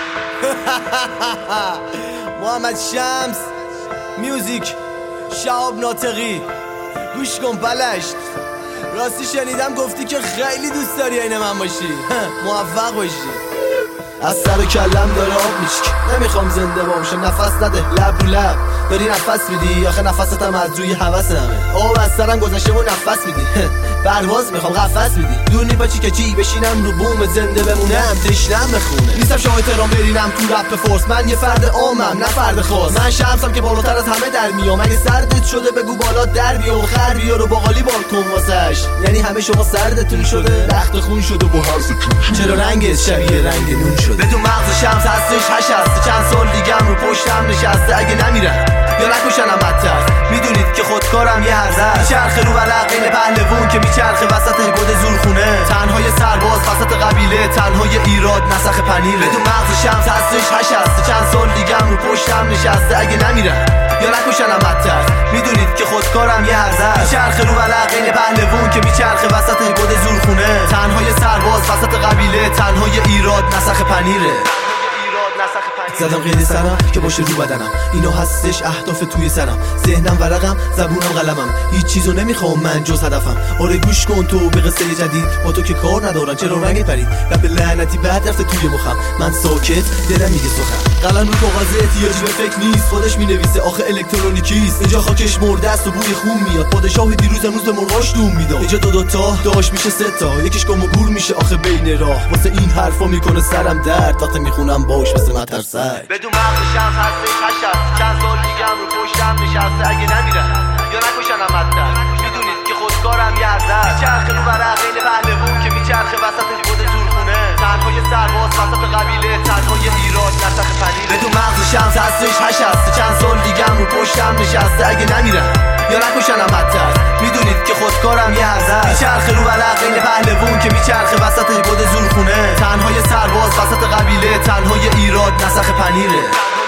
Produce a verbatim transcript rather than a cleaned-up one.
محمد شمس میوزیک شهاب ناطقی گوش کن بلشت. راستی شنیدم گفتی که خیلی دوست داری این من باشی. موفق باشی. از سر و کلم داره آب میچک، نمیخوام زنده باشم نفس نده لب رو لب داری نفس میدی، آخه نفستم از روی حوثمه. آب از سرم گذشته و نفس میدی، پرواز میخوام قفس میدی. دور نیپاچی که چی بشینم رو بوم زنده بمونم تشنم بخونه. نیستم شما تهران برینم تو رپ فورس، من یه فرد عامم نه فرد خاص. من شمسم که بالاتر از همه در میام، اگه سردت شده بگو بالا در بیام. خر بیار و باقالی بالکن واسش، یعنی همه شما سردتون شده رخت خون شده با هر سکون. چرا رنگت شبیه رنگ نون شده؟ بدون مغز شمس هستش هش هست. چند سال دیگم رو پشتم نشسته، اگه نمیرم یا نکشنم بدتر. میدونید که خودکارم یه هزار میچرخه رو ولقین پهلوون که میچرخه وسط گود زورخونه. تنهای سرباز وسط قبیله، تنهای ایراد نسخ پنیره. بدون مغز شمس هستش هش هست. چند سال دیگم رو پشتم نشسته، اگه نمیرم یا نکشنم بدتر. میدونید که خودکارم یه هزار میچرخه رو ولقین پهلوون که میچرخه وسط گود زورخونه. تنهای سرباز وسط قبیله، تنهای ایراد نسخ پنیره. زدم قید سرم که باشه رو بدنم، اینا هستش اهداف توی سرم. ذهنم ورقم، زبونم قلمم، هیچ چیزو نمیخوام من جز هدفم. آره گوش کن تو به قصه جدید، با تو که کار ندارن چرا رنگت پرید. لب لعنتی بعد رفته توی مخم، من ساکت دلم میگه سخن. قلم رو کاغذ احتیاجی به فکر نیست، خودش مینویسه آخه الکترونیکیست. اینجا خاکش مرده است و بوی خون میاد، پادشاه دیروز امروز به مرغاش دوم میداد. اینجا دو دو تا داش میشه سه تا، یکیش گم و گور میشه آخه بین راه. واسه این حرفا میکنه سرم درد وقتی میخونم باش مثل مترسک. بدون مغز شمس هستش هش هست. چند سال دیگم رو پشتم نشسته، اگه نمیرم یا نکشنم بدتر. میدونید که خودکارم یه هزار میچرخه رو ورقین پهلوون که میچرخه وسط گود زورخونه. تنهای سرباز وسط قبیله، تنهای ایراد نسخ پنیره. بدون مغز شمس هستش هش هست. چند سال دیگم رو پشتم نشسته، اگه نمیرم یا نکشنم بدتر. میدونید که خودکارم یه هزار میچرخه رو ورقین پهلوون که میچرخه وسط گود زورخونه. تنهای سرباز وسط قبیله، تنهای ایراد نسخ پنیره.